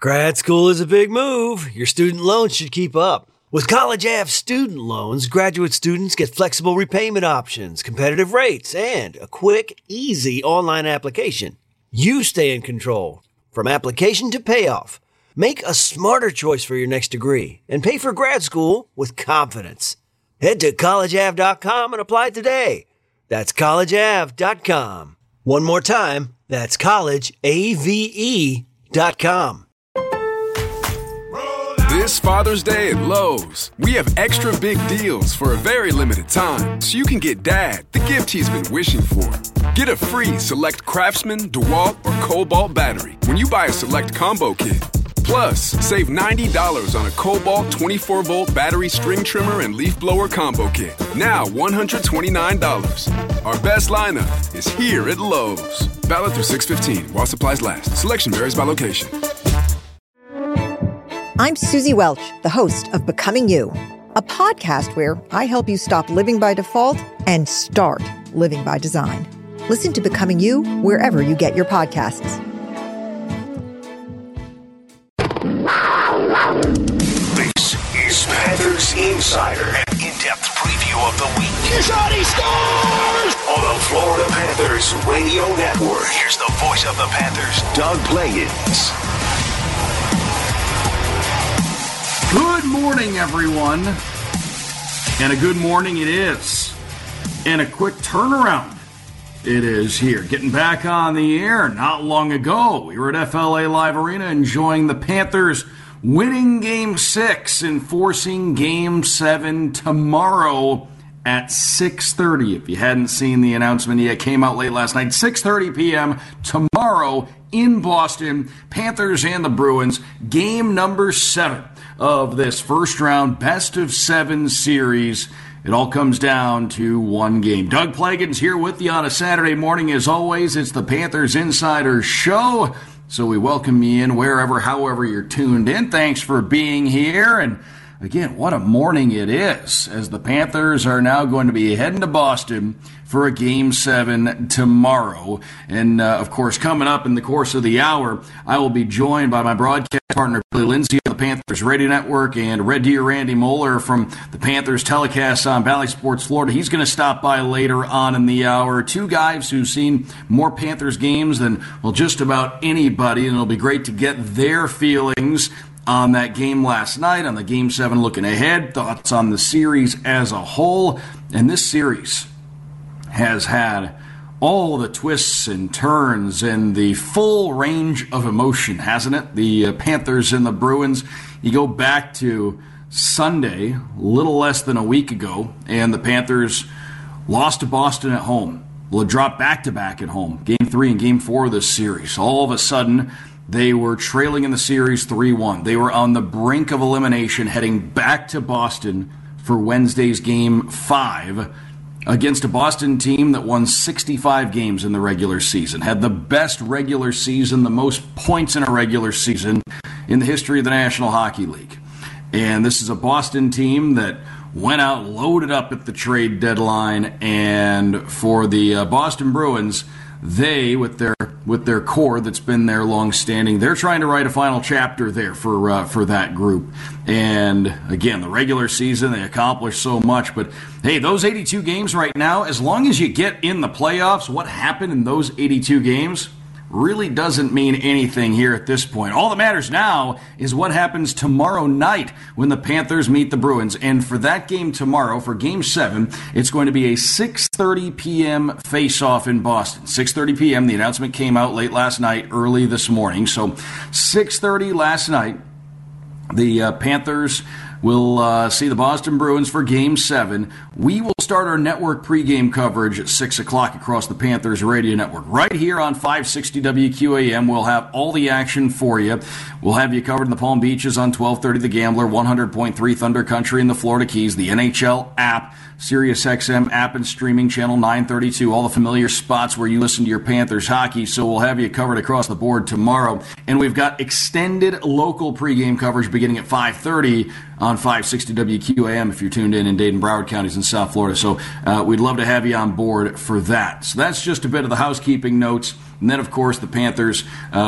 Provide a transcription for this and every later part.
Grad school is a big move. Your student loans should keep up. With College Ave student loans, graduate students get flexible repayment options, competitive rates, and a quick, easy online application. You stay in control, from application to payoff. Make a smarter choice for your next degree and pay for grad school with confidence. Head to collegeave.com and apply today. That's collegeave.com. One more time, that's collegeave.com. This Father's Day at Lowe's, we have extra big deals for a very limited time, so you can get Dad the gift he's been wishing for. Get a free select Craftsman, DeWalt, or Cobalt battery when you buy a select combo kit. Plus, save $90 on a Cobalt 24-volt battery string trimmer and leaf blower combo kit. Now $129. Our best lineup is here at Lowe's. Valid through 6/15 while supplies last. Selection varies by location. I'm Susie Welch, the host of Becoming You, a podcast where I help you stop living by default and start living by design. Listen to Becoming You wherever you get your podcasts. This is Panthers Insider, an in-depth preview of the week. He scores! On the Florida Panthers Radio Network. Here's the voice of the Panthers, Doug Plagens. Good morning, everyone. And a good morning it is. And a quick turnaround it is here. Getting back on the air not long ago. We were at FLA Live Arena enjoying the Panthers winning Game 6 and forcing Game 7 tomorrow at 6:30. If you hadn't seen the announcement yet, came out late last night. 6:30 p.m. tomorrow in Boston. Panthers and the Bruins. Game number 7 of this first round best of 7 series. It all comes down to one game. Doug Plagens here with you on a Saturday morning. As always, it's the Panthers Insider Show. So we welcome you in wherever, however you're tuned in. Thanks for being here. And again, what a morning it is, as the Panthers are now going to be heading to Boston for a Game 7 tomorrow. And, of course, coming up in the course of the hour, I will be joined by my broadcast partner, Billy Lindsay of the Panthers Radio Network, and Red Deer Randy Moeller from the Panthers telecast on Valley Sports Florida. He's going to stop by later on in the hour. Two guys who've seen more Panthers games than, well, just about anybody, and it'll be great to get their feelings on that game last night, on the Game 7 looking ahead, thoughts on the series as a whole. And this series has had all the twists and turns and the full range of emotion, hasn't it? The Panthers and the Bruins. You go back to Sunday, a little less than a week ago, and the Panthers lost to Boston at home. Well, it dropped back-to-back at home, Game 3 and Game 4 of this series. All of a sudden, they were trailing in the series 3-1. They were on the brink of elimination, heading back to Boston for Wednesday's Game 5 against a Boston team that won 65 games in the regular season, had the best regular season, the most points in a regular season in the history of the National Hockey League. And this is a Boston team that went out loaded up at the trade deadline, and for the Boston Bruins, they, with their core that's been there long-standing, they're trying to write a final chapter there for that group. And again, the regular season, they accomplished so much. But hey, those 82 games right now, as long as you get in the playoffs, what happened in those 82 games really doesn't mean anything here at this point. All that matters now is what happens tomorrow night when the Panthers meet the Bruins. And for that game tomorrow, for Game 7, it's going to be a 6:30 p.m. face-off in Boston. 6:30 p.m. The announcement came out late last night, early this morning. So 6:30 last night, the Panthers will see the Boston Bruins for Game 7. We will start our network pregame coverage at 6 o'clock across the Panthers Radio Network. Right here on 560 WQAM, we'll have all the action for you. We'll have you covered in the Palm Beaches on 1230 The Gambler, 100.3 Thunder Country in the Florida Keys, the NHL app, SiriusXM app and streaming channel 932, all the familiar spots where you listen to your Panthers hockey. So we'll have you covered across the board tomorrow. And we've got extended local pregame coverage beginning at 5:30 on 560 WQAM if you're tuned in Dade and Broward counties in South Florida. So we'd love to have you on board for that. So that's just a bit of the housekeeping notes. And then, of course, the Panthers,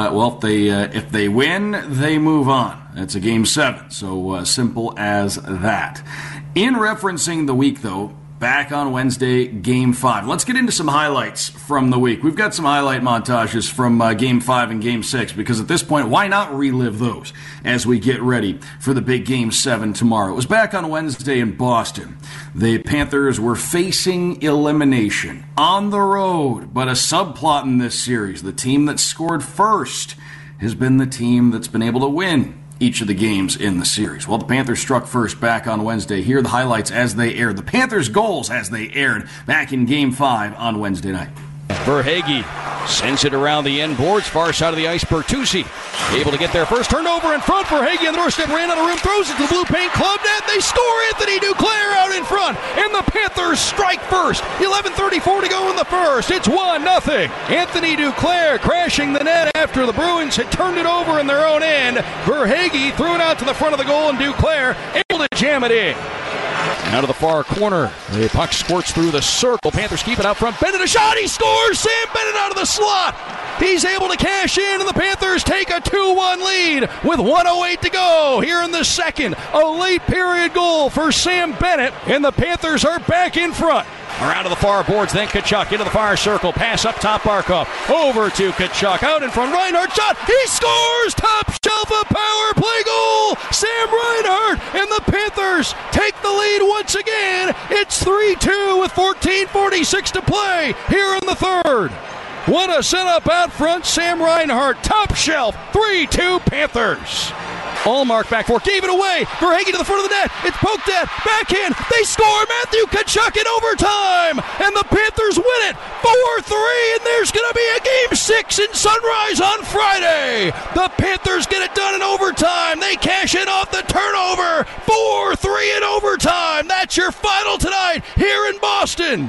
if they win, they move on. That's a Game 7, so simple as that. In referencing the week, though, back on Wednesday, Game 5. Let's get into some highlights from the week. We've got some highlight montages from Game 5 and Game 6, because at this point, why not relive those as we get ready for the big Game 7 tomorrow? It was back on Wednesday in Boston. The Panthers were facing elimination on the road, but a subplot in this series, the team that scored first has been the team that's been able to win each of the games in the series. Well, the Panthers struck first back on Wednesday. Here are the highlights as they aired. The Panthers' goals as they aired back in Game 5 on Wednesday night. Verhaeghe sends it around the end boards, far side of the ice. Bertuzzi able to get there first. Turned over in front. Verhaeghe on the doorstep, ran out of room, throws it to the blue paint club net. They score. Anthony Duclair out in front, and the Panthers strike first. 11:34 to go in the first. It's 1-0. Anthony Duclair crashing the net after the Bruins had turned it over in their own end. Verhaeghe threw it out to the front of the goal, and Duclair able to jam it in. Out of the far corner, the puck squirts through the circle. Panthers keep it out front. Bennett a shot. He scores. Sam Bennett out of the slot. He's able to cash in, and the Panthers take a 2-1 lead with 1:08 to go here in the second. A late period goal for Sam Bennett, and the Panthers are back in front. Around to the far boards, then Tkachuk into the far circle. Pass up top, Barkov. Over to Tkachuk. Out in front, Reinhart shot. He scores! Top shelf, a power play goal! Sam Reinhart, and the Panthers take the lead once again. It's 3-2 with 14:46 to play here in the third. What a setup out front. Sam Reinhart, top shelf. 3-2 Panthers. Allmark back four, gave it away. Verhaeghe to the front of the net. It's poked at, backhand. They score. Matthew Tkachuk in overtime, and the Panthers win it 4-3. And there's going to be a Game 6 in Sunrise on Friday. The Panthers get it done in overtime. They cash in off the turnover. 4-3 in overtime. That's your final tonight here in Boston.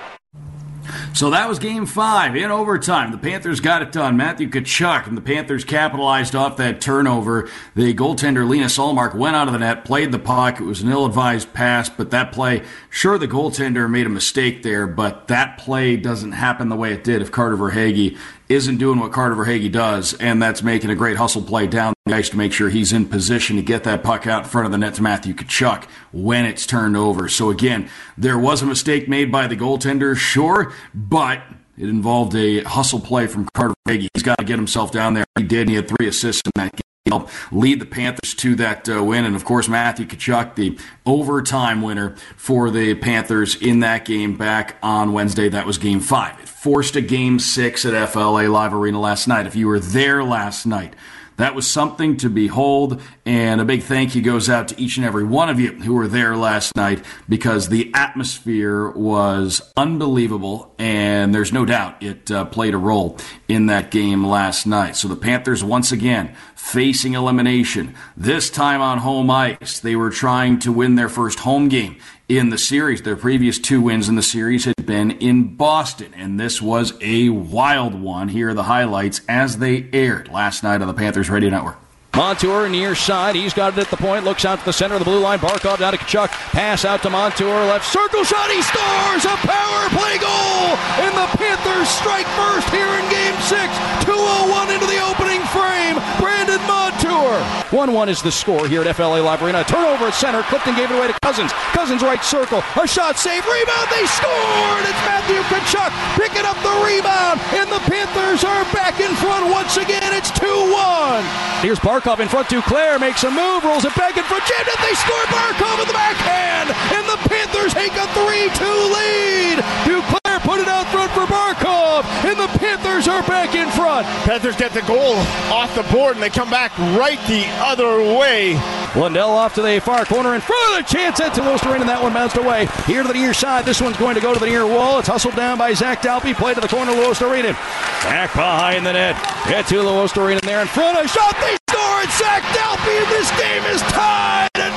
So that was Game 5 in overtime. The Panthers got it done. Matthew Tkachuk and the Panthers capitalized off that turnover. The goaltender Linus Ullmark went out of the net, played the puck. It was an ill-advised pass, but that play, sure, the goaltender made a mistake there, but that play doesn't happen the way it did if Carter Verhaeghe isn't doing what Carter Verhaeghe does, and that's making a great hustle play down the ice to make sure he's in position to get that puck out in front of the net to Matthew Tkachuk when it's turned over. So again, there was a mistake made by the goaltender, sure, but it involved a hustle play from Carter Verhaeghe. He's got to get himself down there. He did, and he had 3 assists in that game. Help lead the Panthers to that win. And, of course, Matthew Tkachuk, the overtime winner for the Panthers in that game back on Wednesday. That was Game 5. It forced a Game 6 at FLA Live Arena last night. If you were there last night, that was something to behold, and a big thank you goes out to each and every one of you who were there last night, because the atmosphere was unbelievable, and there's no doubt it played a role in that game last night. So the Panthers, once again, facing elimination, this time on home ice. They were trying to win their first home game in the series. Their previous 2 wins in the series had been in Boston, and this was a wild one. Here are the highlights as they aired last night on the Panthers Radio Network. Montour near side. He's got it at the point. Looks out to the center of the blue line. Barkov down to Tkachuk. Pass out to Montour. Left circle shot. He scores a power play goal. And the Panthers strike first here in Game 6. 2:01 into the opening frame. Brandon Montour. 1-1 is the score here at FLA Live Arena. Turnover at center. Clifton gave it away to Cousins. Cousins right circle. A shot save. Rebound. They scored. It's Matthew Tkachuk picking up the rebound. And the Panthers are back in front once again. It's 2-1. Here's Barkov in front. Duclair makes a move, rolls it back in front. Jammed it. They score. Barkov with the backhand, and the Panthers take a 3-2 lead. Duclair put it out front for Barkov, and the Panthers are back in front. Panthers get the goal off the board, and they come back right the other way. Lundell off to the far corner in front of the chance at Luostarinen, and that one bounced away. Here to the near side. This one's going to go to the near wall. It's hustled down by Zach Dalpe. Play to the corner. Luostarinen back behind the net. Get to Luostarinen there in front. A shot. They score. It's Zach Dalpe, and this game is tied at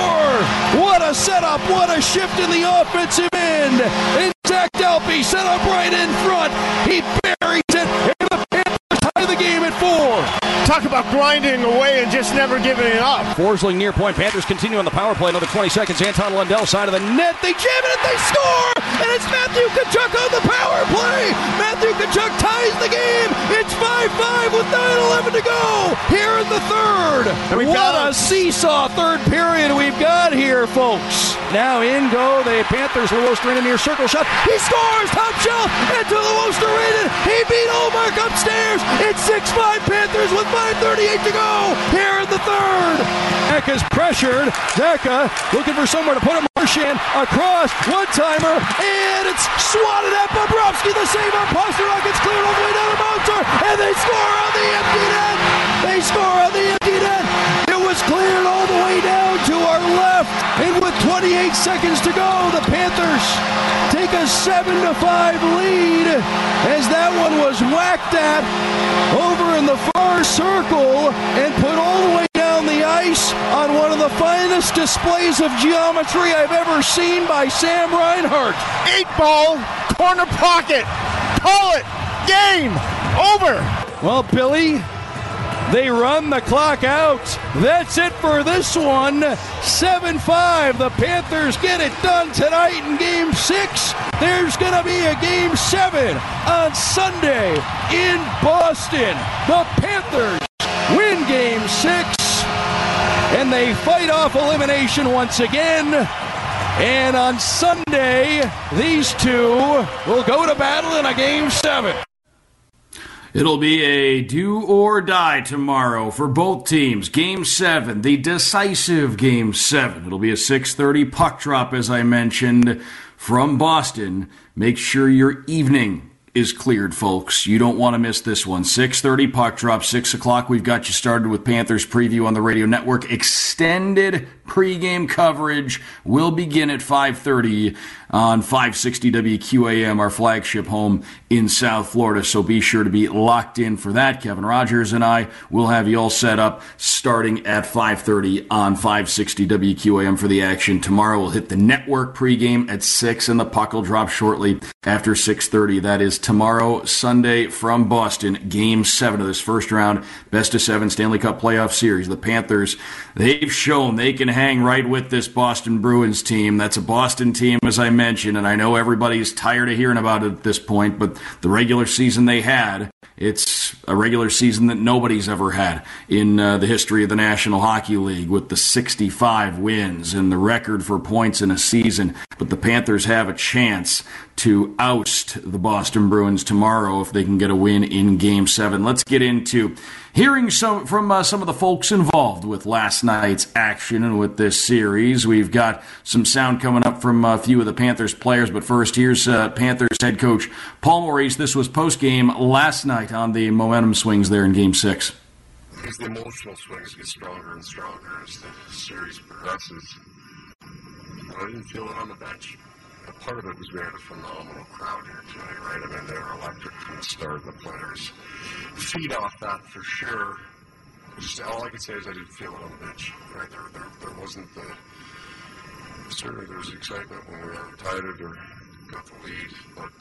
4. What a setup. What a shift in the offensive end. And Zach Dalpe set up right in front. He buries it, and the Panthers tie the game at 4. Talk about grinding away and just never giving it up. Forsling near point. Panthers continue on the power play. Another 20 seconds. Anton Lundell, side of the net. They jam it and they score! And it's Matthew Tkachuk on the power play! Matthew Tkachuk ties the game! It's 5-5 with 9:11 to go here in the third. What a seesaw third period we've got here, folks. Now in go the Panthers. Luostarinen near circle shot. He scores! Top shelf! Into Luostarinen! He beat Ullmark upstairs! It's 6-5 Panthers with 5:38 to go here in the third. Zecha's pressured. Zecha looking for somewhere to put him. Marchand across. One-timer. And it's swatted at Bobrovsky. The save on Pasternak. It's cleared all the way down the Bouncer. And they score on the empty net. They score on the empty net. It was cleared all the way down to our left. And with 28 seconds to go, the Panthers take a 7-5 lead as that one was whacked at over in the far circle and put all the way down the ice on one of the finest displays of geometry I've ever seen by Sam Reinhart. 8-ball, corner pocket. Call it. Game over. Well, Billy, they run the clock out. That's it for this one. 7-5. The Panthers get it done tonight in Game 6. There's going to be a Game 7 on Sunday in Boston. The Panthers win Game 6, and they fight off elimination once again. And on Sunday, these two will go to battle in a Game 7. It'll be a do or die tomorrow for both teams. Game 7, the decisive Game 7. It'll be a 6:30 puck drop, as I mentioned, from Boston. Make sure your evening is cleared, folks. You don't want to miss this one. 6:30 puck drop, 6 o'clock. We've got you started with Panthers preview on the radio network. Extended pregame coverage will begin at 5:30 on 560 WQAM, our flagship home in South Florida. So be sure to be locked in for that. Kevin Rogers and I will have you all set up starting at 5:30 on 560 WQAM for the action. Tomorrow we'll hit the network pregame at 6, and the puck will drop shortly after 6:30. That is tomorrow, Sunday, from Boston, Game 7 of this first round, best-of-7 Stanley Cup playoff series. The Panthers, they've shown they can hang right with this Boston Bruins team. That's a Boston team, as I mentioned, and I know everybody's tired of hearing about it at this point, but the regular season they had, it's a regular season that nobody's ever had in the history of the National Hockey League, with the 65 wins and the record for points in a season. But the Panthers have a chance to oust the Boston Bruins tomorrow if they can get a win in Game 7. Let's get into hearing from some of the folks involved with last night's action and with this series. We've got some sound coming up from a few of the Panthers players, but first, here's Panthers head coach Paul Maurice. This was post-game last night on the momentum swings there in Game 6. As the emotional swings get stronger and stronger as the series progresses, I didn't feel it on the bench. Part of it was we had a phenomenal crowd here tonight, right? I mean, they were electric from the start. The players feed off that for sure. Just all I could say is I didn't feel it on the bench, right? There wasn't the... Certainly there was excitement when we were tied or got the lead, but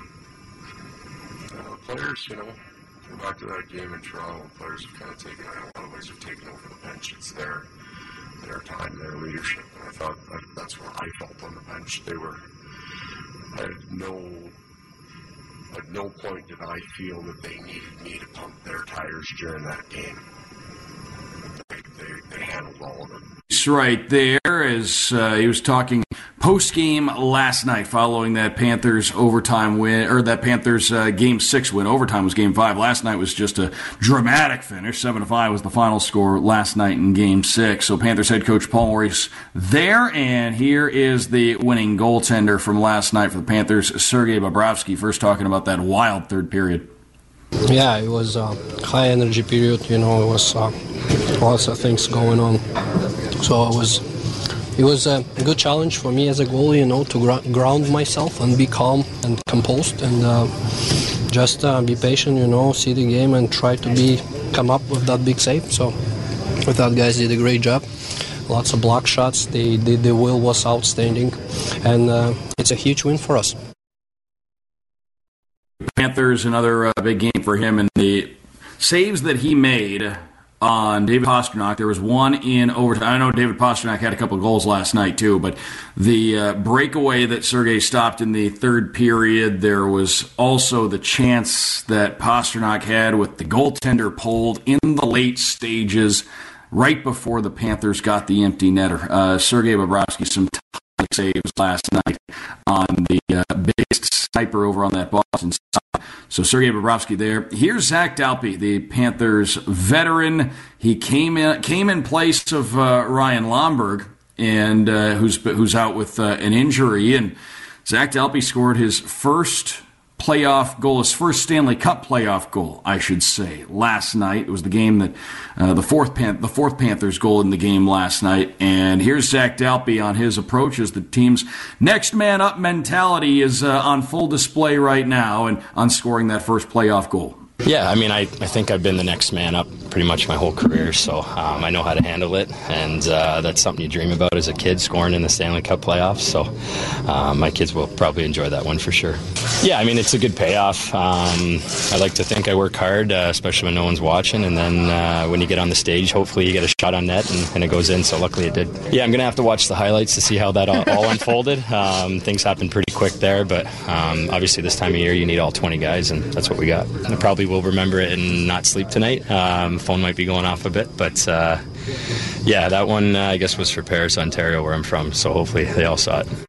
players, go back to that game in Toronto, players have kind of taken, in a lot of ways, have taken over the bench. It's their time, their leadership, and I thought that's what I felt on the bench. At no point did I feel that they needed me to pump their tires during that game. They handled all of it. He's right there as he was talking post-game last night following that Panthers overtime win, or that Panthers Game 6 win. Overtime was Game 5. Last night was just a dramatic finish. 7-5 was the final score last night in Game 6. So Panthers head coach Paul Maurice there, and here is the winning goaltender from last night for the Panthers, Sergei Bobrovsky, first talking about that wild third period. Yeah, it was a high-energy period. It was lots of things going on. So it was a good challenge for me as a goalie, to ground myself and be calm and composed and just be patient, see the game and try to come up with that big save. So I thought guys did a great job. Lots of block shots. The will was outstanding, and it's a huge win for us. Panthers, another big game for him in the saves that he made on David Pastrnak. There was one in overtime. I know David Pastrnak had a couple of goals last night too, but the breakaway that Sergei stopped in the third period, there was also the chance that Pastrnak had with the goaltender pulled in the late stages right before the Panthers got the empty netter. Sergei Bobrovsky, some saves last night on the biggest sniper over on that Boston side. So Sergei Bobrovsky there. Here's Zach Dalpe, the Panthers veteran. He came in place of Ryan Lomberg, and who's out with an injury. And Zach Dalpe scored his first playoff goal, his first Stanley Cup playoff goal, I should say, last night. It was the game that the fourth Panthers goal in the game last night. And here's Zach Dalpe on his approach as the team's next man up mentality is on full display right now and on scoring that first playoff goal. Yeah, I mean, I think I've been the next man up pretty much my whole career, so I know how to handle it, and that's something you dream about as a kid, scoring in the Stanley Cup playoffs, so my kids will probably enjoy that one for sure. Yeah, I mean, it's a good payoff. I like to think I work hard, especially when no one's watching, and then when you get on the stage, hopefully you get a shot on net, and it goes in, so luckily it did. Yeah, I'm going to have to watch the highlights to see how that all unfolded. Things happened pretty quick there, but obviously this time of year you need all 20 guys, and that's what we got. I probably will remember it and not sleep tonight. Phone might be going off a bit, but yeah, that one I guess was for Paris, Ontario, where I'm from, so hopefully they all saw it.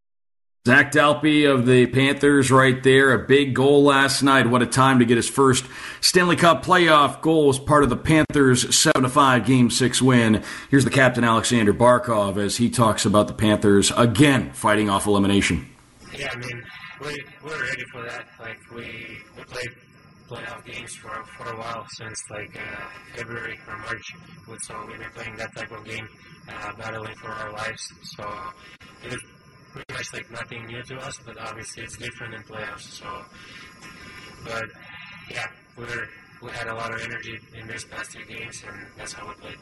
Zach Dalpe of the Panthers right there, a big goal last night. What a time to get his first Stanley Cup playoff goal as part of the Panthers' 7-5 Game 6 win. Here's the captain, Alexander Barkov, as he talks about the Panthers again fighting off elimination. Yeah, I mean, we're ready for that. Like, we played playoff games for a while, since like February or March. So we've been playing that type of game, battling for our lives. So it was pretty much like nothing new to us, but obviously it's different in playoffs. So, but yeah, we had a lot of energy in these past 2 games, and that's how we played.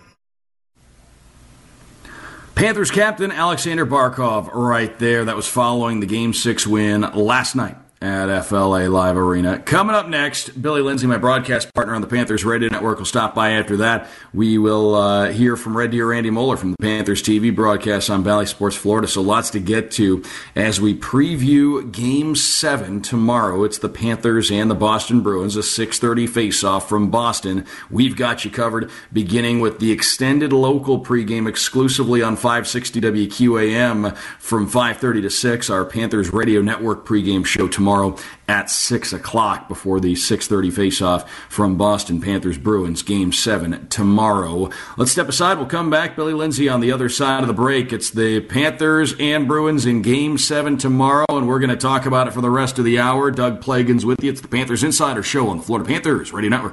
Panthers captain Alexander Barkov right there. That was following the Game 6 win last night at FLA Live Arena. Coming up next, Billy Lindsay, my broadcast partner on the Panthers Radio Network, will stop by after that. We will hear from Red Deer Randy Moeller from the Panthers TV broadcast on Bally Sports Florida. So lots to get to as we preview Game 7 tomorrow. It's the Panthers and the Boston Bruins, a 6:30 face-off from Boston. We've got you covered, beginning with the extended local pregame exclusively on 560 WQAM from 5:30 to 6. Our Panthers Radio Network pregame show tomorrow at 6 o'clock before the 6:30 face-off from Boston. Panthers Bruins Game 7 tomorrow. Let's step aside. We'll come back. Billy Lindsay on the other side of the break. It's the Panthers and Bruins in Game 7 tomorrow, and we're going to talk about it for the rest of the hour. Doug Plagens with you. It's the Panthers Insider Show on the Florida Panthers Radio Network.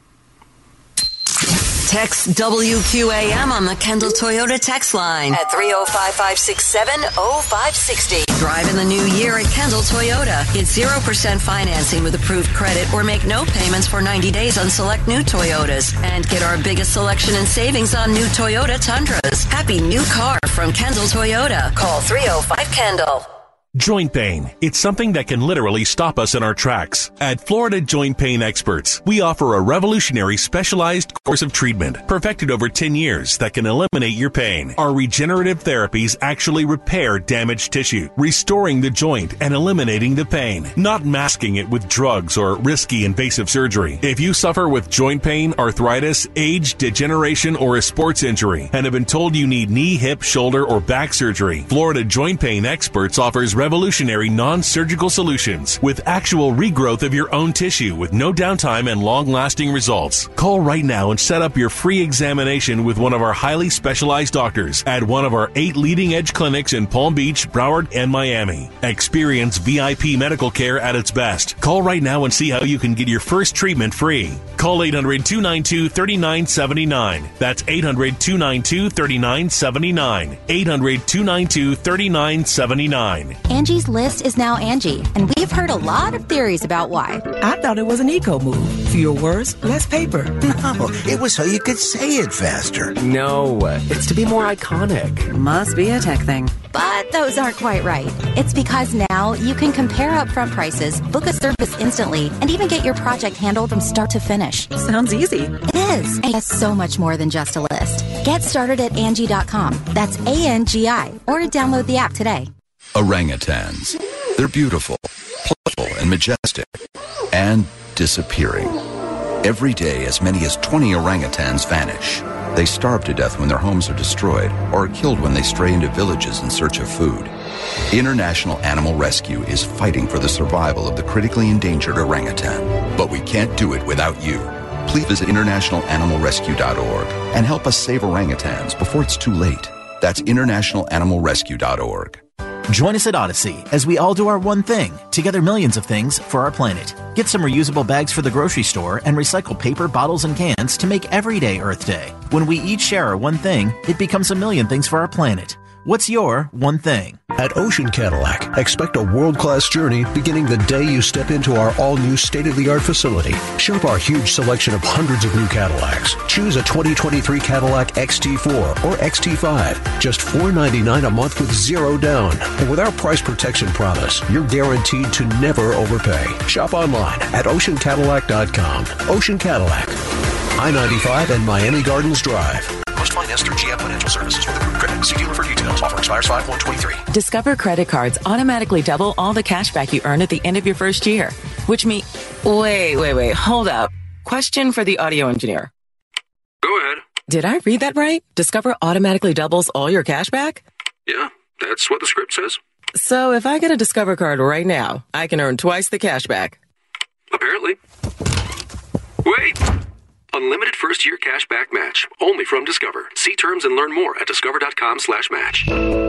Text WQAM on the Kendall Toyota text line at 305-567-0560. Drive in the new year at Kendall Toyota. Get 0% financing with approved credit or make no payments for 90 days on select new Toyotas. And get our biggest selection and savings on new Toyota Tundras. Happy new car from Kendall Toyota. Call 305-KENDALL. Joint pain. It's something that can literally stop us in our tracks. At Florida Joint Pain Experts, we offer a revolutionary specialized course of treatment perfected over 10 years that can eliminate your pain. Our regenerative therapies actually repair damaged tissue, restoring the joint and eliminating the pain, not masking it with drugs or risky invasive surgery. If you suffer with joint pain, arthritis, age, degeneration, or a sports injury and have been told you need knee, hip, shoulder, or back surgery, Florida Joint Pain Experts offers revolutionary non-surgical solutions with actual regrowth of your own tissue with no downtime and long-lasting results. Call right now and set up your free examination with one of our highly specialized doctors at one of our 8 leading-edge clinics in Palm Beach, Broward, and Miami. Experience VIP medical care at its best. Call right now and see how you can get your first treatment free. Call 800-292-3979. That's 800-292-3979. 800-292-3979. Angie's List is now Angie, and we've heard a lot of theories about why. I thought it was an eco move. Fewer words, less paper. No, it was so you could say it faster. No, it's to be more iconic. Must be a tech thing. But those aren't quite right. It's because now you can compare upfront prices, book a service instantly, and even get your project handled from start to finish. Sounds easy. It is. And it's so much more than just a list. Get started at Angie.com. That's ANGI. Or download the app today. Orangutans. They're beautiful, playful, and majestic. And disappearing. Every day, as many as 20 orangutans vanish. They starve to death when their homes are destroyed or are killed when they stray into villages in search of food. International Animal Rescue is fighting for the survival of the critically endangered orangutan. But we can't do it without you. Please visit internationalanimalrescue.org and help us save orangutans before it's too late. That's internationalanimalrescue.org. Join us at Odyssey as we all do our one thing to gather millions of things for our planet. Get some reusable bags for the grocery store and recycle paper, bottles, and cans to make every day Earth Day. When we each share our one thing, it becomes a million things for our planet. What's your one thing? At Ocean Cadillac, expect a world-class journey beginning the day you step into our all-new state-of-the-art facility. Shop our huge selection of hundreds of new Cadillacs. Choose a 2023 Cadillac XT4 or XT5. Just $499 a month with zero down. And with our price protection promise, you're guaranteed to never overpay. Shop online at oceancadillac.com. Ocean Cadillac. I-95 and Miami Gardens Drive. Most financed through GM Financial Services with approved credit. See dealer for details. Offer expires 5/1/23. Discover credit cards automatically double all the cash back you earn at the end of your first year. Which means... Wait. Hold up. Question for the audio engineer. Go ahead. Did I read that right? Discover automatically doubles all your cash back? Yeah, that's what the script says. So if I get a Discover card right now, I can earn twice the cash back. Apparently. Wait! Unlimited first-year cash back match. Only from Discover. See terms and learn more at discover.com/match.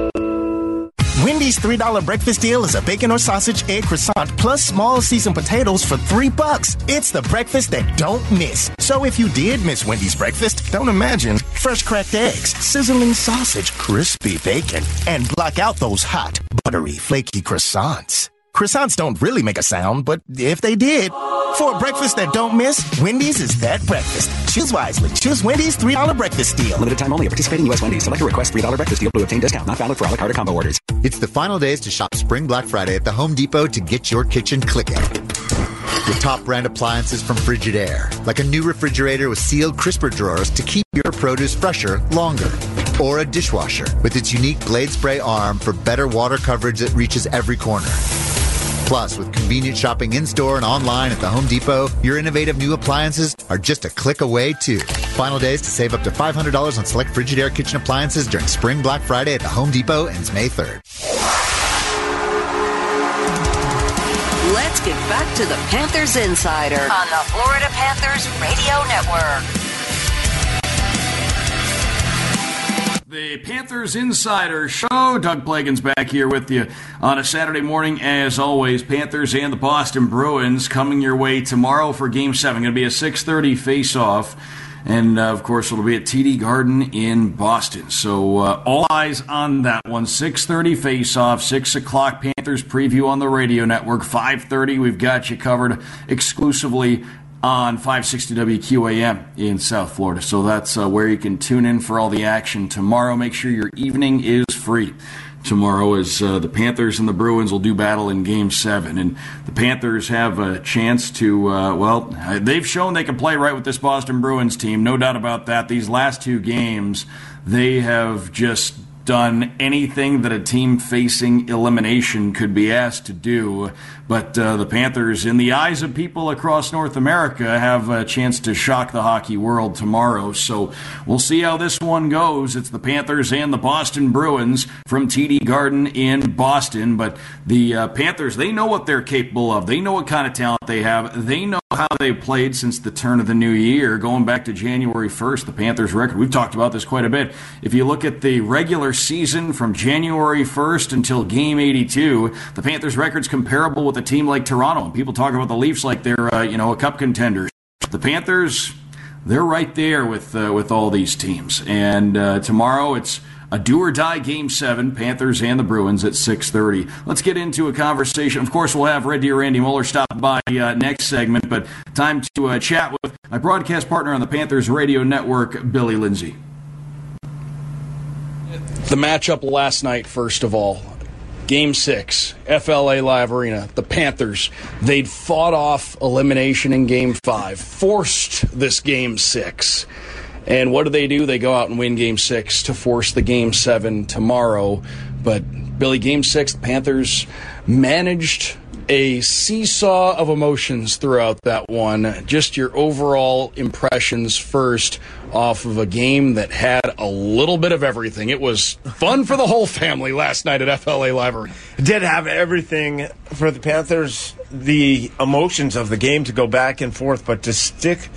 Wendy's $3 breakfast deal is a bacon or sausage egg croissant plus small seasoned potatoes for $3. It's the breakfast that don't miss. So if you did miss Wendy's breakfast, don't imagine. Fresh cracked eggs, sizzling sausage, crispy bacon, and block out those hot, buttery, flaky croissants. Croissants don't really make a sound, but if they did, for a breakfast that don't miss, Wendy's is that breakfast. Choose wisely. Choose Wendy's $3 breakfast deal. Limited time only. Participating U.S. Wendy's. Select a request $3 breakfast deal to obtain discount. Not valid for a la carte or combo orders. It's the final days to shop Spring Black Friday at the Home Depot to get your kitchen clicking. With top brand appliances from Frigidaire, like a new refrigerator with sealed crisper drawers to keep your produce fresher longer. Or a dishwasher with its unique blade spray arm for better water coverage that reaches every corner. Plus, with convenient shopping in-store and online at the Home Depot, your innovative new appliances are just a click away, too. Final days to save up to $500 on select Frigidaire kitchen appliances during Spring Black Friday at the Home Depot ends May 3rd. Let's get back to the Panthers Insider on the Florida Panthers Radio Network. The Panthers Insider Show. Doug Plagens back here with you on a Saturday morning. As always, Panthers and the Boston Bruins coming your way tomorrow for Game 7. Going to be a 6:30 face-off. And, of course, it'll be at TD Garden in Boston. So all eyes on that one. 6:30 face-off, 6 o'clock Panthers preview on the radio network. 5:30, we've got you covered exclusively on 560 WQAM in South Florida. So that's where you can tune in for all the action tomorrow. Make sure your evening is free tomorrow as the Panthers and the Bruins will do battle in Game 7. And the Panthers have a chance to, they've shown they can play right with this Boston Bruins team. No doubt about that. These last two games, they have just done anything that a team facing elimination could be asked to do. But the Panthers, in the eyes of people across North America, have a chance to shock the hockey world tomorrow. So we'll see how this one goes. It's the Panthers and the Boston Bruins from TD Garden in Boston. But the Panthers, they know what they're capable of. They know what kind of talent they have. They know how they've played since the turn of the new year, going back to January 1st. The Panthers' record, we've talked about this quite a bit. If you look at the regular season from January 1st until Game 82, the Panthers' record's comparable with a team like Toronto. And people talk about the Leafs like they're, a cup contender. The Panthers, they're right there with all these teams. And tomorrow it's a do-or-die Game 7, Panthers and the Bruins at 6:30. Let's get into a conversation. Of course, we'll have Red Deer Randy Moeller stop by next segment, but time to chat with my broadcast partner on the Panthers Radio Network, Billy Lindsay. The matchup last night, first of all. Game 6, FLA Live Arena, the Panthers, they'd fought off elimination in Game 5, forced this Game 6. And what do? They go out and win Game 6 to force the Game 7 tomorrow. But, Billy, Game 6, the Panthers managed a seesaw of emotions throughout that one. Just your overall impressions first off of a game that had a little bit of everything. It was fun for the whole family last night at FLA Live Arena. It did have everything for the Panthers, the emotions of the game to go back and forth, but to stick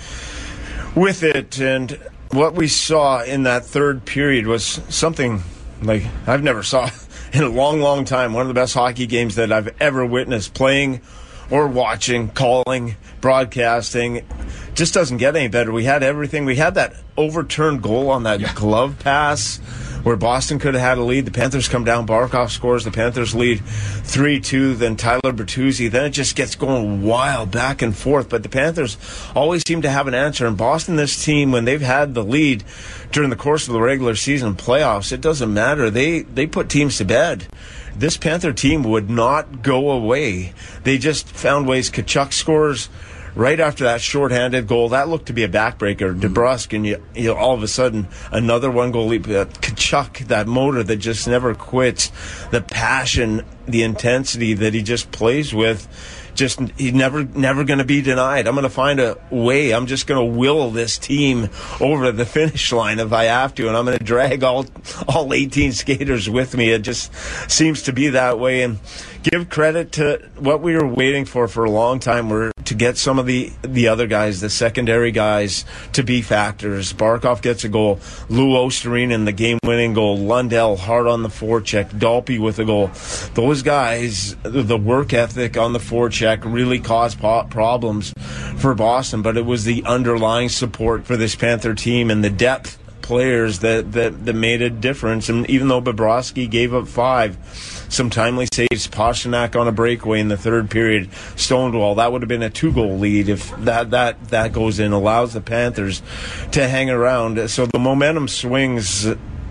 with it. And what we saw in that third period was something like I've never saw in a long, long time. One of the best hockey games that I've ever witnessed, playing or watching, calling, broadcasting. Just doesn't get any better. We had everything. We had that overturned goal on that glove pass where Boston could have had a lead. The Panthers come down. Barkov scores. The Panthers lead 3-2. Then Tyler Bertuzzi. Then it just gets going wild back and forth. But the Panthers always seem to have an answer. And Boston, this team, when they've had the lead during the course of the regular season playoffs, it doesn't matter. They put teams to bed. This Panther team would not go away. They just found ways. Tkachuk scores right after that shorthanded goal. That looked to be a backbreaker. DeBrusk, and you all of a sudden, another one-goal lead. Tkachuk, that motor that just never quits, the passion, the intensity that he just plays with, just he's never going to be denied. I'm going to find a way. I'm just going to will this team over the finish line if I have to, and I'm going to drag all 18 skaters with me. It just seems to be that way. And give credit to what we were waiting for a long time, were to get some of the other guys, the secondary guys, to be factors. Barkov gets a goal. Lou Osterinen, the game-winning goal. Lundell hard on the forecheck. Dalpe with a goal. Those guys, the work ethic on the forecheck really caused problems for Boston, but it was the underlying support for this Panther team and the depth players that made a difference. And even though Bobrovsky gave up 5, some timely saves, Pasternak on a breakaway in the third period, Stonewall, that would have been a 2-goal lead if that goes in, allows the Panthers to hang around. So the momentum swings.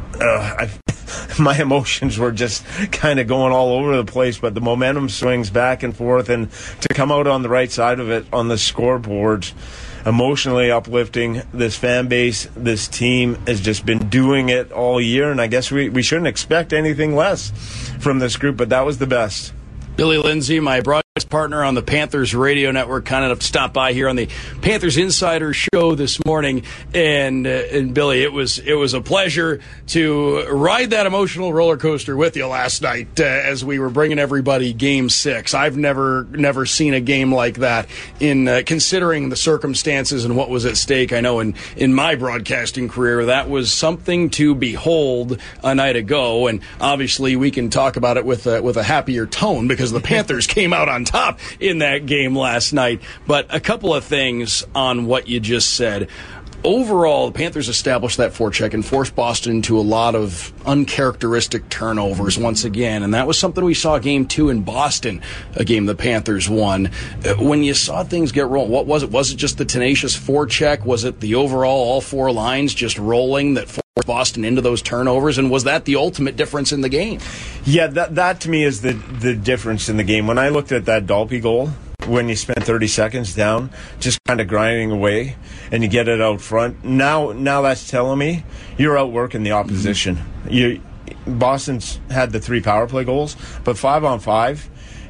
My emotions were just kind of going all over the place, but the momentum swings back and forth, and to come out on the right side of it on the scoreboard, emotionally uplifting. This fan base, this team has just been doing it all year, and I guess we shouldn't expect anything less from this group, but that was the best. Billy Lindsay, my broadcast partner on the Panthers Radio Network, kind enough to stop by here on the Panthers Insider Show this morning. And Billy, it was a pleasure to ride that emotional roller coaster with you last night as we were bringing everybody Game 6. I've never seen a game like that in considering the circumstances and what was at stake. I know in my broadcasting career that was something to behold a night ago, and obviously we can talk about it with a happier tone because the Panthers came out on top in that game last night. But a couple of things on what you just said. Overall, the Panthers established that forecheck and forced Boston into a lot of uncharacteristic turnovers once again, and that was something we saw Game 2 in Boston, a game the Panthers won. When you saw things get rolling, what was it? Was it just the tenacious forecheck? Was it the overall all 4 lines just rolling that forced Boston into those turnovers, and was that the ultimate difference in the game? Yeah, that to me is the difference in the game. When I looked at that Dalpe goal, when you spend 30 seconds down, just kind of grinding away, and you get it out front. Now that's telling me you're outworking the opposition. Boston's had the 3 power play goals, but 5-on-5,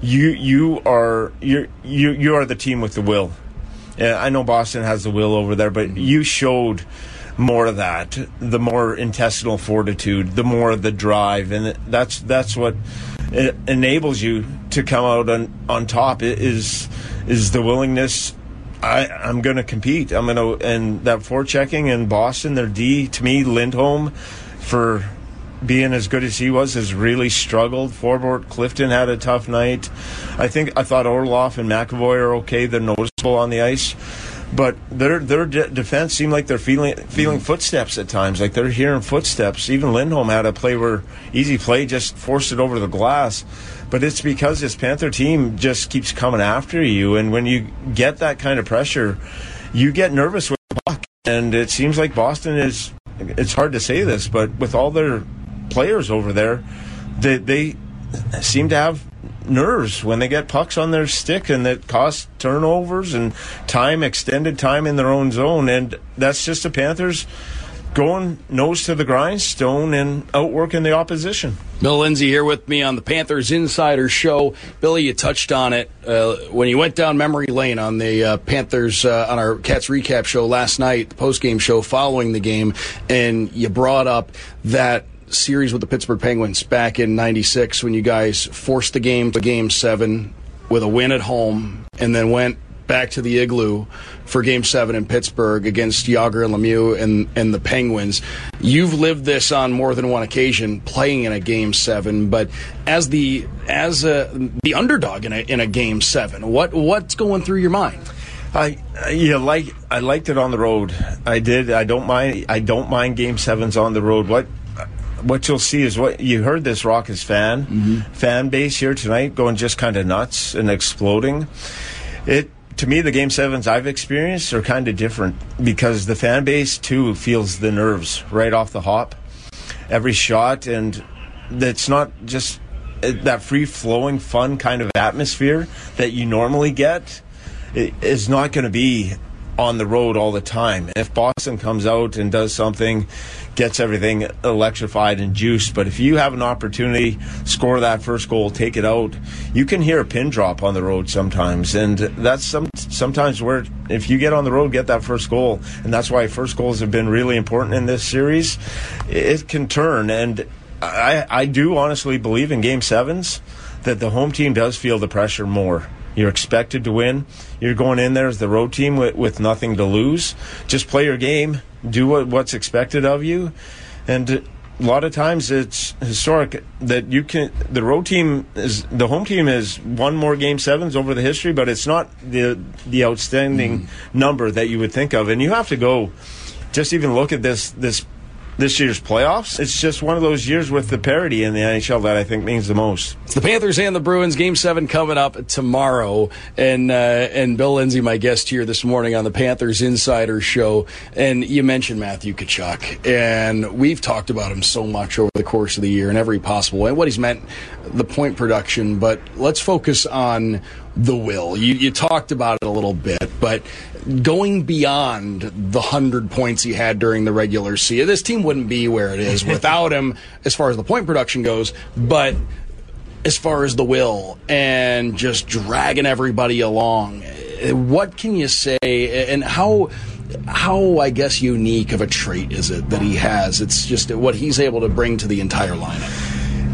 you are the team with the will. I know Boston has the will over there, but you showed more of that, the more intestinal fortitude, the more of the drive, and that's what it enables you to come out on top. It is the willingness. I'm going to compete. And that forechecking in Boston, their D, to me, Lindholm, for being as good as he was, has really struggled. Forbort Clifton had a tough night. I thought Orlov and McAvoy are okay. They're noticeable on the ice. But their defense seemed like they're feeling footsteps at times, like they're hearing footsteps. Even Lindholm had a play where easy play, just forced it over the glass. But it's because this Panther team just keeps coming after you, and when you get that kind of pressure, you get nervous with the puck. And it seems like Boston is, it's hard to say this, but with all their players over there, they seem to have nerves when they get pucks on their stick, and that costs turnovers and extended time in their own zone. And that's just the Panthers going nose to the grindstone and outworking the opposition. Bill Lindsay here with me on the Panthers Insider Show. Billy, you touched on it when you went down memory lane on the Panthers, on our Cats Recap show last night, the post-game show following the game, and you brought up that series with the Pittsburgh Penguins back in '96 when you guys forced the game to Game 7 with a win at home, and then went back to the Igloo for Game 7 in Pittsburgh against Yager and Lemieux and the Penguins. You've lived this on more than one occasion, playing in a Game 7, but as the underdog in a Game 7, what's going through your mind? I liked it on the road. I did. I don't mind Game 7s on the road. What you'll see is what you heard, this Rockets fan base here tonight going just kind of nuts and exploding. To me, the Game 7s I've experienced are kind of different because the fan base too feels the nerves right off the hop, every shot, and it's not just that free-flowing, fun kind of atmosphere that you normally get. It is not going to be on the road all the time. If Boston comes out and does something, gets everything electrified and juiced, but if you have an opportunity, score that first goal, take it out, you can hear a pin drop on the road sometimes, and that's sometimes where, if you get on the road, get that first goal, and that's why first goals have been really important in this series. It can turn, and I do honestly believe in Game 7s that the home team does feel the pressure more. You're expected to win. You're going in there as the road team with nothing to lose. Just play your game. Do what's expected of you. And a lot of times it's historic that the home team has won more Game 7s over the history, but it's not the outstanding number that you would think of. And you have to go, just even look at this year's playoffs. It's just one of those years with the parity in the NHL that I think means the most. It's the Panthers and the Bruins. Game 7 coming up tomorrow. And Bill Lindsay, my guest here this morning on the Panthers Insider Show. And you mentioned Matthew Tkachuk. And we've talked about him so much over the course of the year in every possible way, what he's meant, the point production. But let's focus on the will. You talked about it a little bit, but going beyond the 100 points he had during the regular season, this team wouldn't be where it is without him as far as the point production goes, but as far as the will and just dragging everybody along, what can you say, and how I guess unique of a trait is it that he has? It's just what he's able to bring to the entire lineup.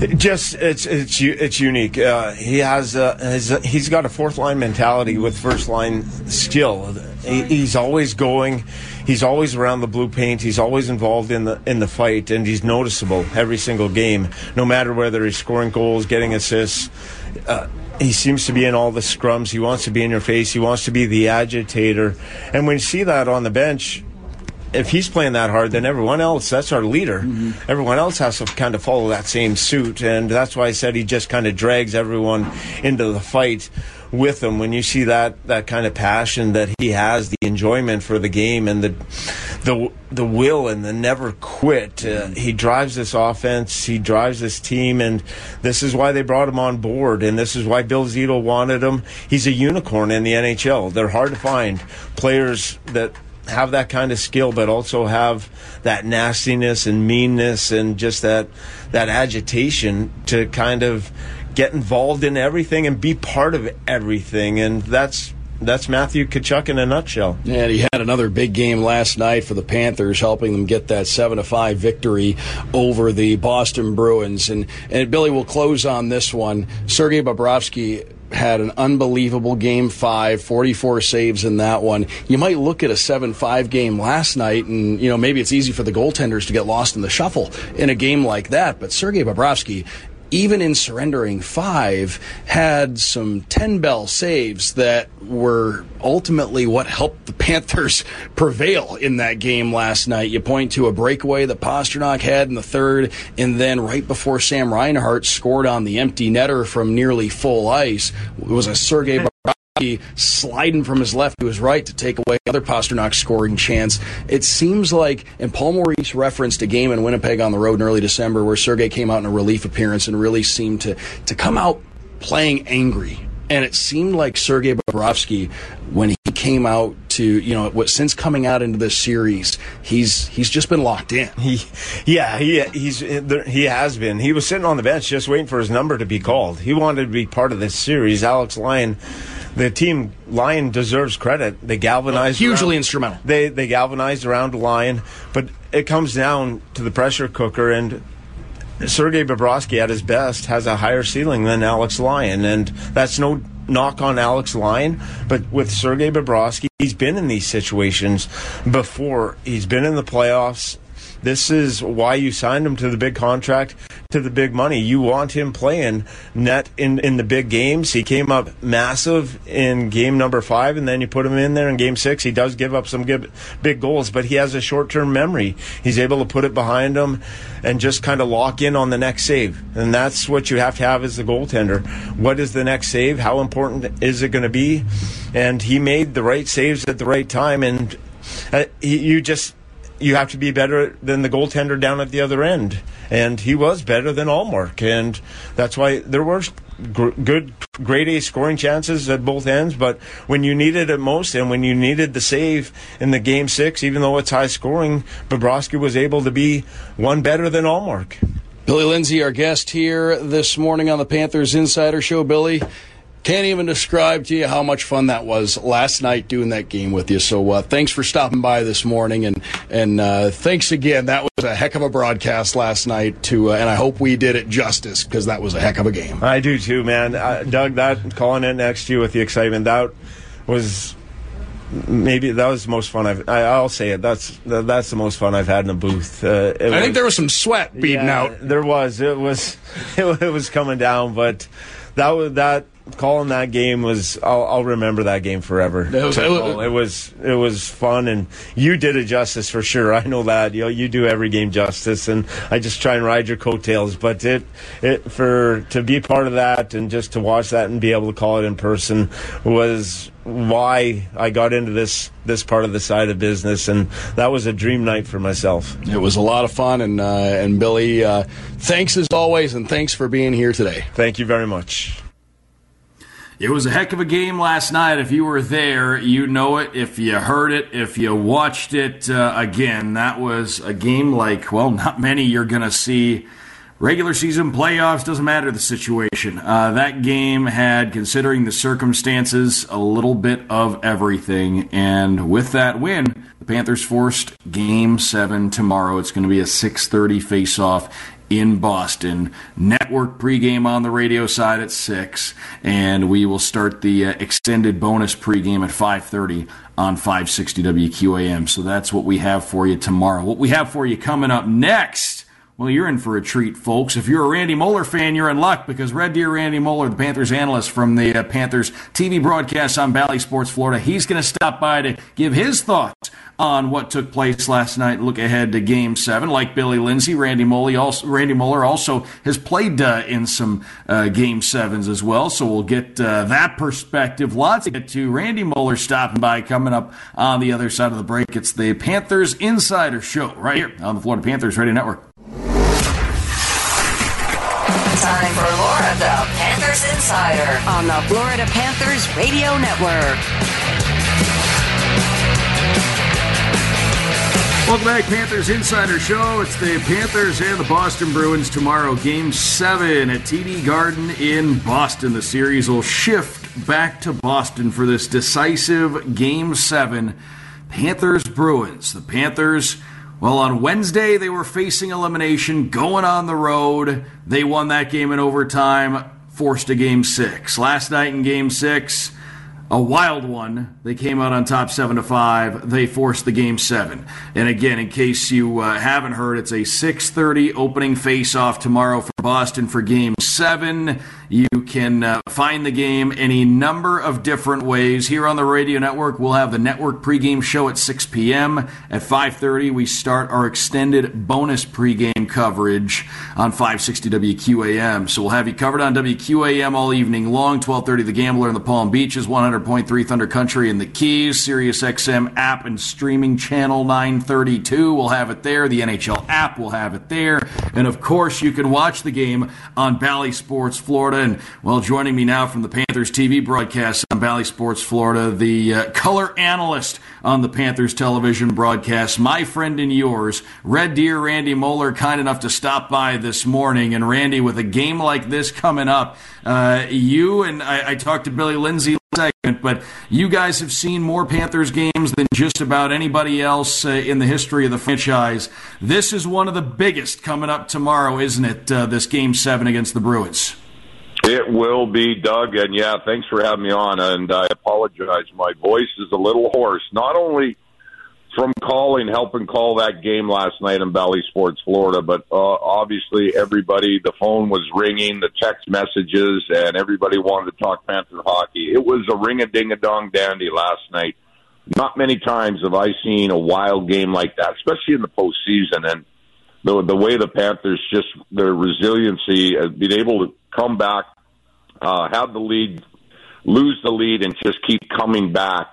It's unique. He's got a fourth line mentality with first line skill. He's always going. He's always around the blue paint. He's always involved in the fight, and he's noticeable every single game. No matter whether he's scoring goals, getting assists, he seems to be in all the scrums. He wants to be in your face. He wants to be the agitator. And when you see that on the bench, if he's playing that hard, then everyone else, that's our leader. Everyone else has to kind of follow that same suit. And that's why I said he just kind of drags everyone into the fight with him. When you see that kind of passion that he has, the enjoyment for the game, and the will and the never quit, he drives this offense, he drives this team, and this is why they brought him on board, and this is why Bill Zito wanted him. He's a unicorn in the NHL. They're hard to find players that have that kind of skill, but also have that nastiness and meanness and just that agitation to kind of get involved in everything and be part of everything. And that's Matthew Tkachuk in a nutshell. And he had another big game last night for the Panthers, helping them get that 7-5 victory over the Boston Bruins. And Billy, will close on this one. Sergei Bobrovsky had an unbelievable Game 5, 44 saves in that one. You might look at a 7-5 game last night, and maybe it's easy for the goaltenders to get lost in the shuffle in a game like that. But Sergei Bobrovsky, even in surrendering 5, had some 10-bell saves that were ultimately what helped the Panthers prevail in that game last night. You point to a breakaway that Pastrnak had in the third, and then right before Sam Reinhart scored on the empty netter from nearly full ice, it was a Sergei Bobrovsky sliding from his left to his right to take away the other Pastrnak scoring chance. It seems like, and Paul Maurice referenced a game in Winnipeg on the road in early December where Sergei came out in a relief appearance and really seemed to come out playing angry. And it seemed like Sergei Bobrovsky, when he came out to, since coming out into this series, he's just been locked in. He has been. He was sitting on the bench just waiting for his number to be called. He wanted to be part of this series. Alex Lyon, the team, Lyon deserves credit. They galvanized hugely instrumental. They galvanized around Lyon, but it comes down to the pressure cooker, and Sergei Bobrovsky at his best has a higher ceiling than Alex Lyon, and that's no knock on Alex Lyon, but with Sergei Bobrovsky, he's been in these situations before. He's been in the playoffs. This is why you signed him to the big contract, to the big money. You want him playing net in the big games. He came up massive in game number 5, and then you put him in there in game 6. He does give up some big goals, but he has a short-term memory. He's able to put it behind him and just kind of lock in on the next save. And that's what you have to have as the goaltender. What is the next save? How important is it going to be? And he made the right saves at the right time, and you have to be better than the goaltender down at the other end. And he was better than Ullmark. And that's why there were good grade A scoring chances at both ends. But when you needed it most, and when you needed the save in the game 6, even though it's high scoring, Bobrovsky was able to be one better than Ullmark. Billy Lindsay, our guest here this morning on the Panthers Insider Show. Billy, can't even describe to you how much fun that was last night doing that game with you. So thanks for stopping by this morning, and thanks again. That was a heck of a broadcast last night, and I hope we did it justice, because that was a heck of a game. I do too, man. Doug, that calling it next to you with the excitement, that was the most fun I'll say it. That's the most fun I've had in a booth. I think there was some sweat beating out. There was. It was coming down, but that calling that game was, I'll remember that game forever. It was fun, and you did it justice for sure. I know that. You do every game justice, and I just try and ride your coattails. But to be part of that and just to watch that and be able to call it in person was why I got into this part of the side of business, and that was a dream night for myself. It was a lot of fun, and Billy, thanks as always, and thanks for being here today. Thank you very much. It was a heck of a game last night. If you were there, you know it. If you heard it, if you watched it again, that was a game like, well, not many you're going to see. Regular season playoffs, doesn't matter the situation. That game had, considering the circumstances, a little bit of everything. And with that win, the Panthers forced Game 7 tomorrow. It's going to be a 6:30 face-off in Boston. Network pregame on the radio side at 6, and we will start the extended bonus pregame at 5:30 on 560 WQAM. So that's what we have for you tomorrow. What we have for you coming up next, well, you're in for a treat, folks. If you're a Randy Moeller fan, you're in luck, because Red Deer Randy Moeller, the Panthers analyst from the Panthers TV broadcast on Bally Sports Florida, he's going to stop by to give his thoughts on what took place last night. Look ahead to Game 7. Like Billy Lindsay, Randy Moeller also has played in some Game 7s as well, so we'll get that perspective. Lots to get to. Randy Moeller stopping by coming up on the other side of the break. It's the Panthers Insider Show right here on the Florida Panthers Radio Network. Time for Laura, the Panthers Insider, on the Florida Panthers Radio Network. Welcome back, Panthers Insider Show. It's the Panthers and the Boston Bruins tomorrow. Game 7 at TD Garden in Boston. The series will shift back to Boston for this decisive Game 7. Panthers-Bruins. The Panthers, well, on Wednesday they were facing elimination, going on the road. They won that game in overtime, forced a Game 6. Last night in Game 6, a wild one. They came out on top 7-5. They forced the Game 7. And again, in case you haven't heard, it's a 6:30 opening face-off tomorrow for Boston for Game 7. You can find the game any number of different ways. Here on the radio network, we'll have the network pregame show at 6 p.m. At 5:30, we start our extended bonus pregame coverage on 560 WQAM. So we'll have you covered on WQAM all evening long. 12:30, The Gambler in the Palm Beaches, 100.3 Thunder Country in the Keys, Sirius XM app and streaming channel 932. We'll have it there. The NHL app will have it there. And of course, you can watch the game on Bally Sports Florida. And, well, joining me now from the Panthers TV broadcast on Bally Sports Florida, the color analyst on the Panthers television broadcast, my friend and yours, Red Deer Randy Moeller, kind enough to stop by this morning. And, Randy, with a game like this coming up, you and I talked to Billy Lindsay segment, but you guys have seen more Panthers games than just about anybody else in the history of the franchise. This is one of the biggest coming up tomorrow, isn't it, this Game 7 against the Bruins? It will be, Doug, and yeah, thanks for having me on, and I apologize. My voice is a little hoarse, not only from helping call that game last night in Bally Sports Florida, but obviously everybody, the phone was ringing, the text messages, and everybody wanted to talk Panther hockey. It was a ring-a-ding-a-dong dandy last night. Not many times have I seen a wild game like that, especially in the postseason, and the way the Panthers, just their resiliency, being able to come back, have the lead, lose the lead, and just keep coming back.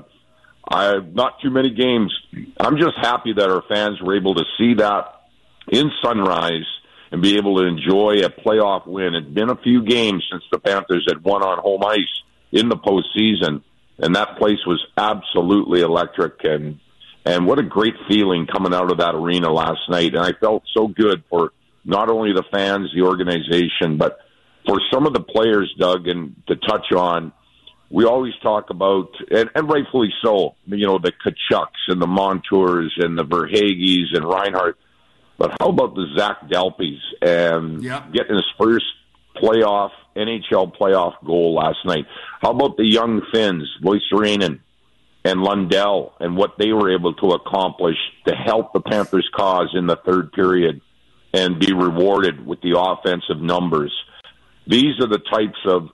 Not too many games. I'm just happy that our fans were able to see that in Sunrise and be able to enjoy a playoff win. It's been a few games since the Panthers had won on home ice in the postseason, and that place was absolutely electric. And what a great feeling coming out of that arena last night. And I felt so good for not only the fans, the organization, but for some of the players, Doug, and to touch on, we always talk about, and rightfully so, the Kachucks and the Montours and the Verhaeghes and Reinhart. But how about the Zach Delpys and getting his first NHL playoff goal last night? How about the young Finns, Loiserainen and Lundell, and what they were able to accomplish to help the Panthers' cause in the third period and be rewarded with the offensive numbers? These are the types of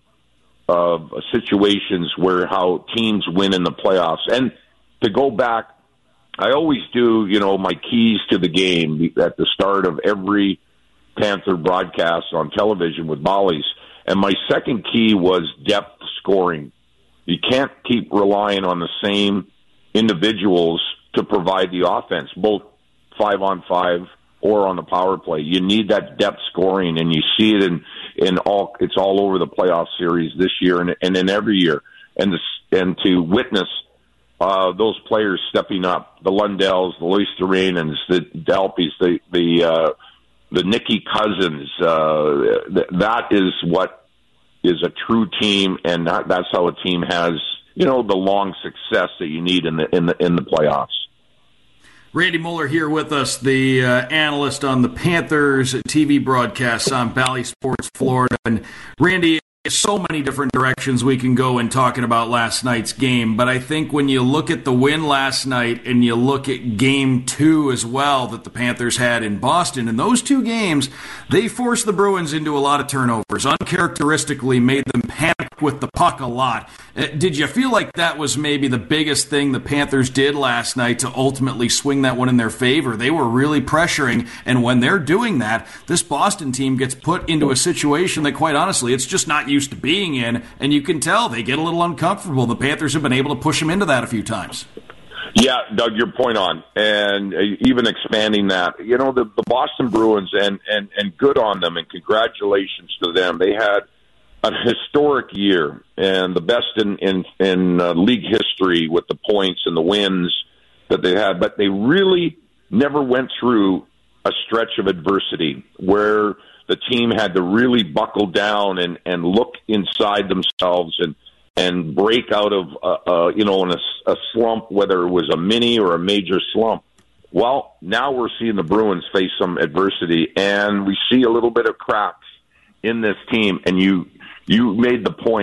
situations where how teams win in the playoffs. And to go back, I always do, my keys to the game at the start of every Panther broadcast on television with Bally's. And my second key was depth scoring. You can't keep relying on the same individuals to provide the offense, both 5-on-5 or on the power play. You need that depth scoring, and you see it it's all over the playoff series this year and in every year. And to witness those players stepping up, the Lundells, the Loisterainens, the Delpys, the Nicky Cousins, that is what is a true team, and that's how a team has, the long success that you need in the playoffs. Randy Moeller here with us, the analyst on the Panthers TV broadcasts on Bally Sports Florida. And Randy, so many different directions we can go in talking about last night's game, but I think when you look at the win last night and you look at Game 2 as well that the Panthers had in Boston, in those two games, they forced the Bruins into a lot of turnovers, uncharacteristically made them panic with the puck a lot. Did you feel like that was maybe the biggest thing the Panthers did last night to ultimately swing that one in their favor? They were really pressuring, and when they're doing that, this Boston team gets put into a situation that, quite honestly, it's just not used to being in, and you can tell they get a little uncomfortable. The Panthers have been able to push them into that a few times. Yeah, Doug, your point on, and even expanding that. The Boston Bruins, and good on them, and congratulations to them. They had a historic year, and the best in league history with the points and the wins that they had, but they really never went through a stretch of adversity where the team had to really buckle down and look inside themselves and break out of in a slump, whether it was a mini or a major slump. Well, now we're seeing the Bruins face some adversity, and we see a little bit of cracks in this team. And you made the point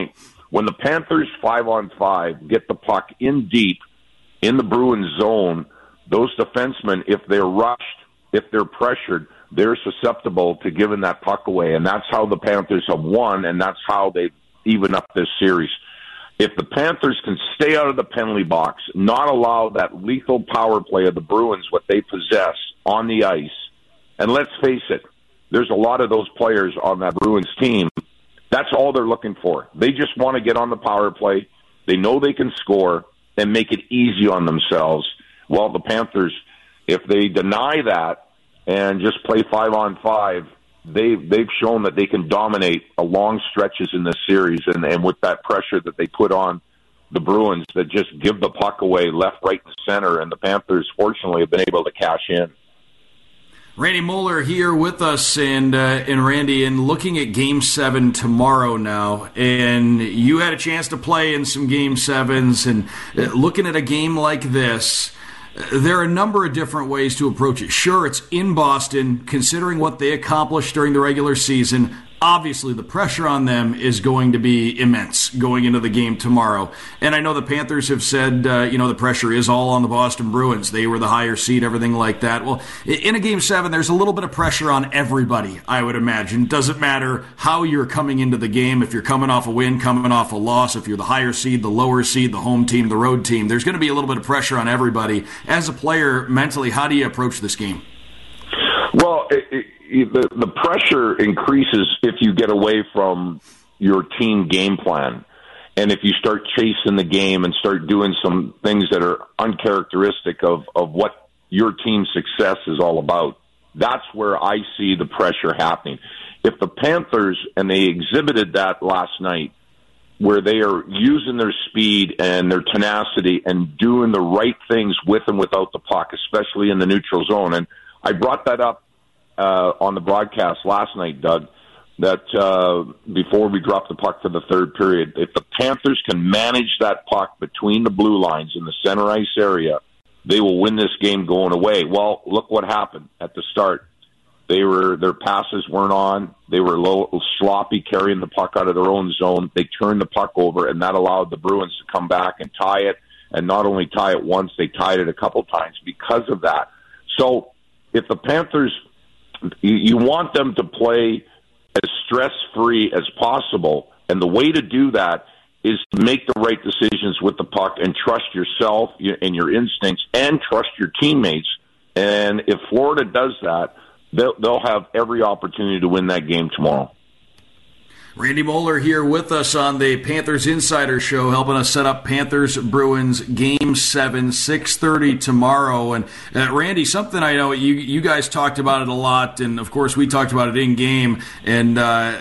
When the Panthers 5-on-5 get the puck in deep in the Bruins zone, those defensemen, if they're rushed, if they're pressured, they're susceptible to giving that puck away. And that's how the Panthers have won, and that's how they've evened up this series. If the Panthers can stay out of the penalty box, not allow that lethal power play of the Bruins, what they possess on the ice, and let's face it, there's a lot of those players on that Bruins team. That's all they're looking for. They just want to get on the power play. They know they can score and make it easy on themselves. Well, the Panthers, if they deny that and just play 5-on-5, they've shown that they can dominate a long stretches in this series, and with that pressure that they put on the Bruins that just give the puck away left, right, and center, and the Panthers, fortunately, have been able to cash in. Randy Moeller here with us, and Randy, and looking at Game 7 tomorrow now, and you had a chance to play in some Game 7s, and looking at a game like this, there are a number of different ways to approach it. Sure, it's in Boston, considering what they accomplished during the regular season. Obviously, the pressure on them is going to be immense going into the game tomorrow. And I know the Panthers have said, the pressure is all on the Boston Bruins. They were the higher seed, everything like that. Well, in a Game 7, there's a little bit of pressure on everybody, I would imagine. Doesn't matter how you're coming into the game, if you're coming off a win, coming off a loss, if you're the higher seed, the lower seed, the home team, the road team. There's going to be a little bit of pressure on everybody. As a player, mentally, how do you approach this game? Well, the pressure increases if you get away from your team game plan. And if you start chasing the game and start doing some things that are uncharacteristic of what your team's success is all about, that's where I see the pressure happening. If the Panthers, and they exhibited that last night, where they are using their speed and their tenacity and doing the right things with and without the puck, especially in the neutral zone. And I brought that up on the broadcast last night, Doug, that before we dropped the puck for the third period, if the Panthers can manage that puck between the blue lines in the center ice area, they will win this game going away. Well, look what happened at the start. Their passes weren't on. They were a little sloppy carrying the puck out of their own zone. They turned the puck over, and that allowed the Bruins to come back and tie it. And not only tie it once, they tied it a couple times because of that. So if the Panthers, you want them to play as stress-free as possible, and the way to do that is to make the right decisions with the puck and trust yourself and your instincts and trust your teammates. And if Florida does that, they'll have every opportunity to win that game tomorrow. Randy Moeller here with us on the Panthers Insider Show, helping us set up Panthers-Bruins Game 7, 6:30 tomorrow. And Randy, something I know you guys talked about it a lot, and of course we talked about it in game, and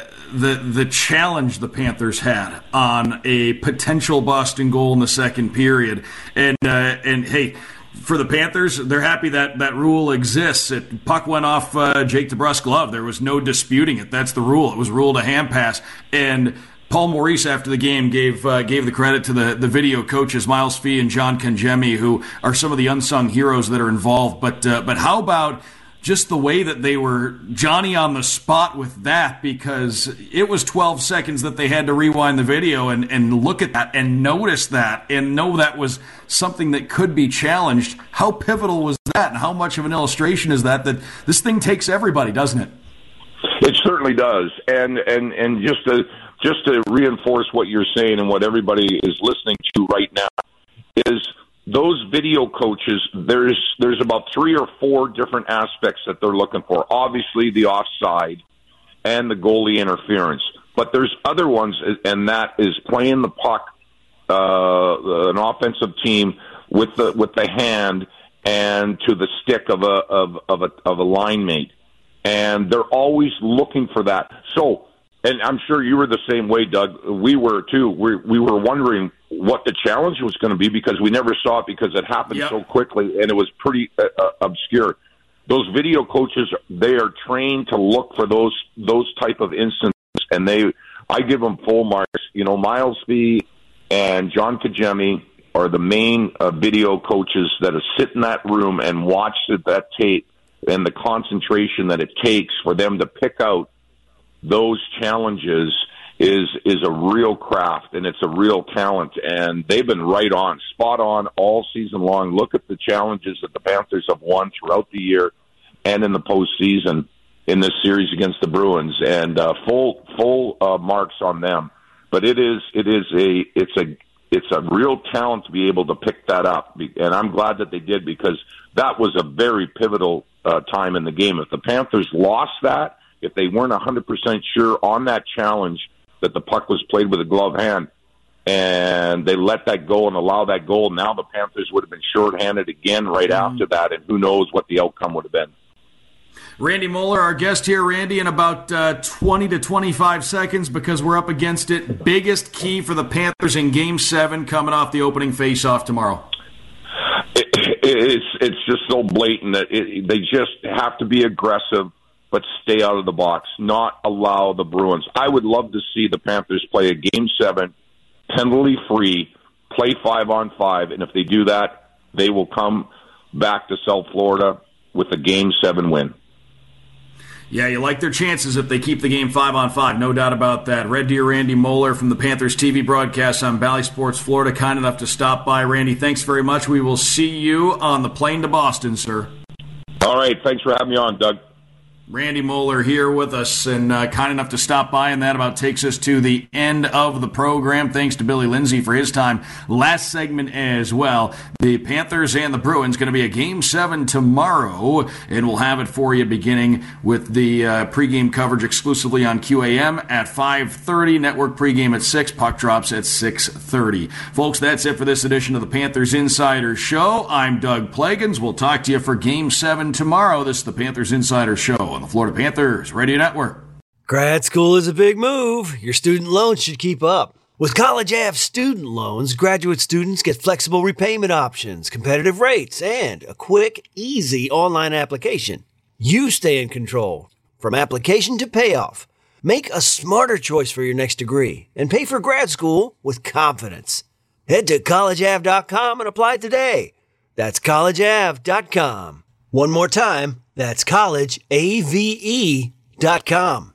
the challenge the Panthers had on a potential Boston goal in the second period. And hey, for the Panthers, they're happy that rule exists. Puck went off Jake DeBrusk's glove. There was no disputing it. That's the rule. It was ruled a hand pass. And Paul Maurice, after the game, gave the credit to the video coaches, Miles Fee and John Congemi, who are some of the unsung heroes that are involved. But how about just the way that they were Johnny on the spot with that, because it was 12 seconds that they had to rewind the video and look at that and notice that and know that was something that could be challenged. How pivotal was that, and how much of an illustration is that this thing takes everybody, doesn't it? It certainly does. And just to reinforce what you're saying and what everybody is listening to right now is those video coaches, there's about 3 or 4 different aspects that they're looking for. Obviously, the offside and the goalie interference. But there's other ones, and that is playing the puck, an offensive team with the hand and to the stick of a line mate. And they're always looking for that. So, and I'm sure you were the same way, Doug. We were too. We were wondering what the challenge was going to be because we never saw it because it happened so quickly and it was pretty obscure. Those video coaches, they are trained to look for those type of instances, and I give them full marks. You know, Miles Fee and John Congemi are the main video coaches that have sit in that room and watched that tape and the concentration that it takes for them to pick out those challenges is a real craft, and it's a real talent, and they've been spot on all season long. Look at the challenges that the Panthers have won throughout the year and in the postseason in this series against the Bruins, and full marks on them. But it's a real talent to be able to pick that up, and I'm glad that they did, because that was a very pivotal time in the game. If the Panthers lost that, if they weren't 100% sure on that challenge that the puck was played with a glove hand, and they let that go and allow that goal, now the Panthers would have been shorthanded again right after that, and who knows what the outcome would have been. Randy Moeller, our guest here. Randy, in about 20 to 25 seconds, because we're up against it, biggest key for the Panthers in Game 7 coming off the opening face-off tomorrow. It's just so blatant that they just have to be aggressive, but stay out of the box, not allow the Bruins. I would love to see the Panthers play a Game 7, penalty-free, play 5-on-5, and if they do that, they will come back to South Florida with a Game 7 win. Yeah, you like their chances if they keep the game 5-on-5, no doubt about that. Red Deer Randy Moeller from the Panthers TV broadcast on Bally Sports Florida, kind enough to stop by. Randy, thanks very much. We will see you on the plane to Boston, sir. All right, thanks for having me on, Doug. Randy Moeller here with us, and kind enough to stop by, and that about takes us to the end of the program. Thanks to Billy Lindsay for his time last segment as well. The Panthers and the Bruins going to be a Game 7 tomorrow, and we'll have it for you beginning with the pregame coverage exclusively on QAM at 5:30, network pregame at 6, puck drops at 6:30. Folks, that's it for this edition of the Panthers Insider Show. I'm Doug Plagans. We'll talk to you for Game 7 tomorrow. This is the Panthers Insider Show on the Florida Panthers Radio Network. Grad school is a big move. Your student loans should keep up. With College Ave student loans, graduate students get flexible repayment options, competitive rates, and a quick, easy online application. You stay in control from application to payoff. Make a smarter choice for your next degree and pay for grad school with confidence. Head to collegeave.com and apply today. That's collegeave.com. One more time, that's collegeave.com.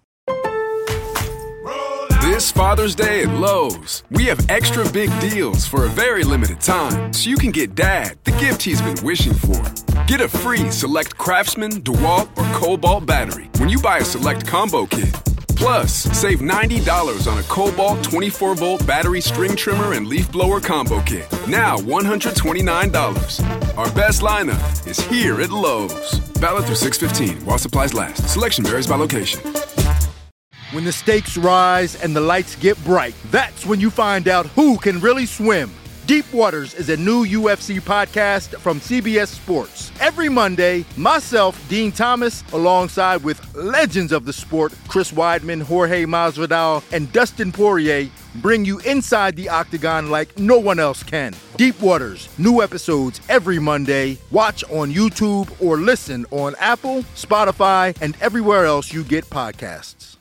This Father's Day at Lowe's, we have extra big deals for a very limited time, so you can get Dad the gift he's been wishing for. Get a free Select Craftsman, DeWalt, or Cobalt battery when you buy a Select Combo Kit. Plus, save $90 on a Cobalt 24-volt battery string trimmer and leaf blower combo kit. Now $129. Our best lineup is here at Lowe's. Valid through 6/15 while supplies last. Selection varies by location. When the stakes rise and the lights get bright, that's when you find out who can really swim. Deep Waters is a new UFC podcast from CBS Sports. Every Monday, myself, Dean Thomas, alongside with legends of the sport, Chris Weidman, Jorge Masvidal, and Dustin Poirier, bring you inside the octagon like no one else can. Deep Waters, new episodes every Monday. Watch on YouTube or listen on Apple, Spotify, and everywhere else you get podcasts.